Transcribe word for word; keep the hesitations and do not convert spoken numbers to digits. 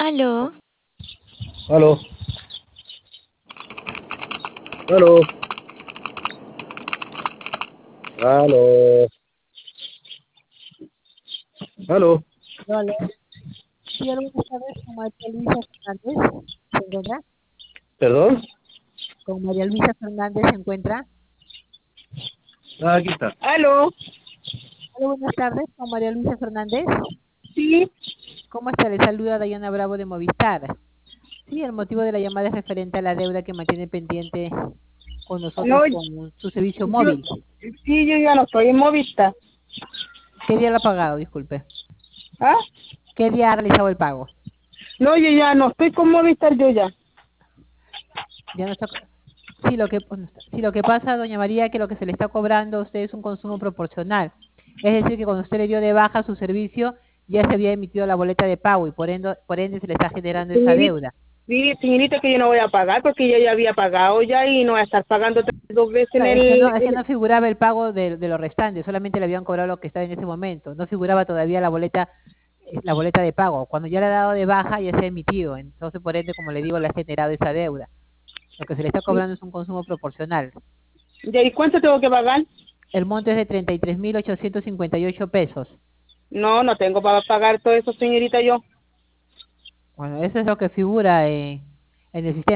Aló, Aló, aló, aló, aló. Hola, sí, hola, buenas tardes, con María Luisa Fernández, ¿se encuentra? ¿Perdón? Con María Luisa Fernández se encuentra. Ah, aquí está. Aló, Hola, buenas tardes, con María Luisa Fernández. sí, ¿Cómo está? Le saluda Dayana Bravo de Movistar. Sí, el motivo de la llamada es referente a la deuda que mantiene pendiente con nosotros no, con su servicio yo, móvil. sí, yo ya no estoy en Movista. ¿Qué día lo ha pagado? Disculpe. ¿Ah? ¿Qué día ha realizado el pago? No, yo ya no estoy con Movistar, yo ya. Ya no está. Sí, lo que, sí, lo que pasa, doña María, que lo que se le está cobrando a usted es un consumo proporcional. Es decir, que cuando usted le dio de baja su servicio, ya se había emitido la boleta de pago y por ende, por ende se le está generando esa Señorita, deuda. sí, señorita, que yo no voy a pagar porque yo ya había pagado ya y no voy a estar pagando tres- dos veces en Claro, es que el... no, es que el- no figuraba el pago de, de los restantes, solamente le habían cobrado lo que estaba en ese momento. No figuraba todavía la boleta, eh, la boleta de pago. Cuando ya le ha dado de baja, ya se ha emitido. Entonces, por ende, como le digo, le ha generado esa deuda. Lo que se le está cobrando es un consumo proporcional. ya, ¿y cuánto tengo que pagar? El monto es de treinta y tres mil ochocientos cincuenta y ocho pesos. No, no tengo para pagar todo eso, señorita, yo. Bueno, eso es lo que figura eh, en el sistema.